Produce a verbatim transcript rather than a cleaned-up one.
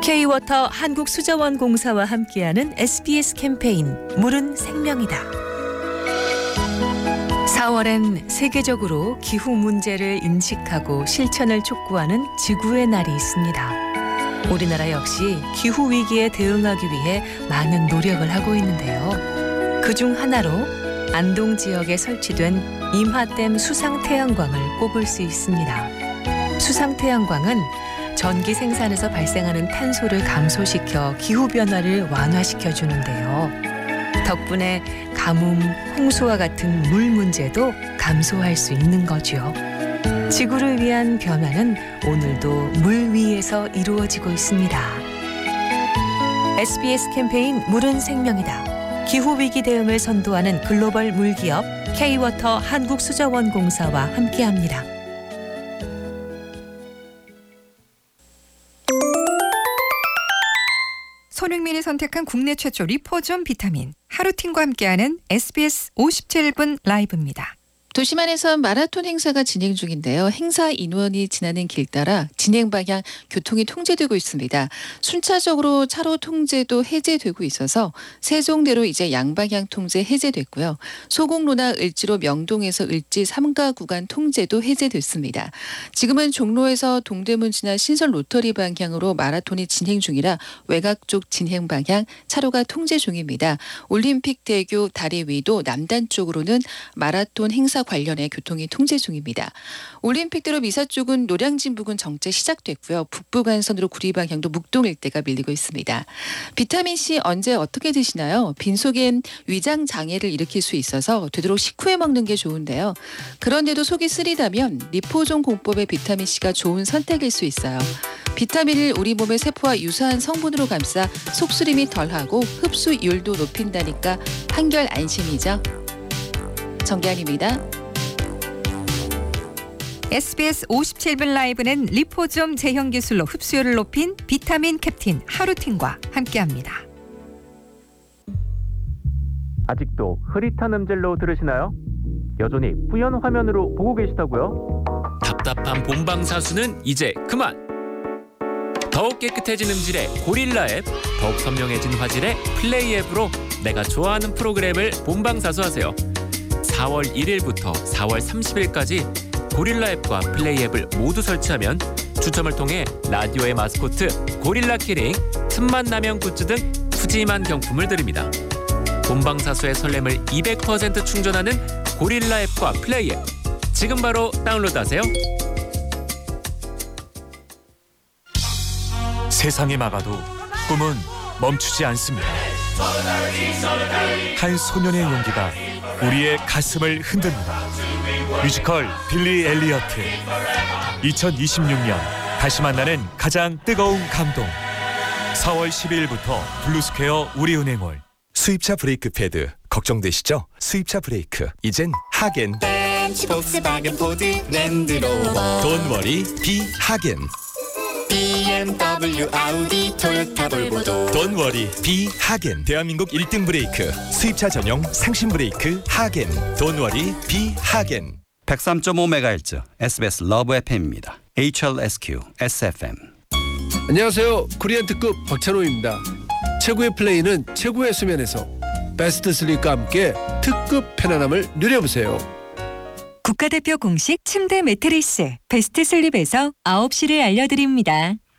K-워터 한국수자원공사와 함께하는 에스비에스 캠페인 물은 생명이다. 사월엔 세계적으로 기후 문제를 인식하고 실천을 촉구하는 지구의 날이 있습니다. 우리나라 역시 기후 위기에 대응하기 위해 많은 노력을 하고 있는데요. 그중 하나로 안동 지역에 설치된 임하댐 수상태양광을 꼽을 수 있습니다. 수상태양광은 전기 생산에서 발생하는 탄소를 감소시켜 기후변화를 완화시켜 주는데요. 덕분에 가뭄, 홍수와 같은 물 문제도 감소할 수 있는 거죠. 지구를 위한 변화는 오늘도 물 위에서 이루어지고 있습니다. 에스비에스 캠페인 물은 생명이다. 기후위기 대응을 선도하는 글로벌 물기업 K-워터 한국수자원공사와 함께합니다. 손흥민이 선택한 국내 최초 리포존 비타민 하루틴과 함께하는 에스비에스 오십칠 분 라이브입니다. 도심안에서 마라톤 행사가 진행 중인데요. 행사 인원이 지나는 길 따라 진행 방향 교통이 통제되고 있습니다. 순차적으로 차로 통제도 해제되고 있어서 세종대로 이제 양방향 통제 해제됐고요. 소곡로나 을지로 명동에서 을지 삼가 구간 통제도 해제됐습니다. 지금은 종로에서 동대문 지나 신설 로터리 방향으로 마라톤이 진행 중이라 외곽 쪽 진행 방향 차로가 통제 중입니다. 올림픽대교 다리 위도 남단 쪽으로는 마라톤 행사 관련해 교통이 통제 중입니다. 올림픽대로 미사 쪽은 노량진 부근 정체 시작됐고요. 북부간선으로 구리 방향도 묵동 일대가 밀리고 있습니다. 비타민C 언제 어떻게 드시나요? 빈속엔 위장 장애를 일으킬 수 있어서 되도록 식후에 먹는 게 좋은데요. 그런데도 속이 쓰리다면 리포존 공법의 비타민C가 좋은 선택일 수 있어요. 비타민을 우리 몸의 세포와 유사한 성분으로 감싸 속쓰림이 덜하고 흡수율도 높인다니까 한결 안심이죠. 정기환입니다. 에스비에스 오십칠 분 라이브는 리포존 제형 기술로 흡수율을 높인 비타민 캡틴 하루틴과 함께합니다. 아직도 흐릿한 음질로 들으시나요? 여전히 뿌연 화면으로 보고 계시다고요? 답답한 본방사수는 이제 그만! 더욱 깨끗해진 음질의 고릴라 앱, 더욱 선명해진 화질의 플레이 앱으로 내가 좋아하는 프로그램을 본방사수하세요. 사월 일일부터 사월 삼십일까지 고릴라 앱과 플레이 앱을 모두 설치하면 추첨을 통해 라디오의 마스코트 고릴라 키링, 틈만 나면 굿즈 등 푸짐한 경품을 드립니다. 본방사수의 설렘을 이백 퍼센트 충전하는 고릴라 앱과 플레이 앱, 지금 바로 다운로드하세요. 세상이 막아도 꿈은 멈추지 않습니다. 한 소년의 용기가 우리의 가슴을 흔듭니다. 뮤지컬 빌리 엘리어트. 이천이십육 년 다시 만나는 가장 뜨거운 감동. 사월 십이일부터 블루스퀘어 우리은행홀. 수입차 브레이크 패드 걱정되시죠? 수입차 브레이크 이젠 하겐. 벤츠, 폭스바겐, 포드, 랜드로버. Don't worry, 비 하겐. 비엠더블유, 아우디, 토요타, 볼보도. Don't worry, 비 하겐. 대한민국 일 등 브레이크 수입차 전용 상신 브레이크 하겐. Don't worry, 비 하겐. 백삼 점 오 메가헤르츠 에스비에스 러브 에프엠입니다. 에이치엘에스큐 에스에프엠. 안녕하세요. 코리안 특급 박찬호입니다. 최고의 플레이는 최고의 수면에서 베스트 슬립과 함께 특급 편안함을 누려보세요. 국가대표 공식 침대 매트리스 베스트 슬립에서 아홉 시를 알려드립니다.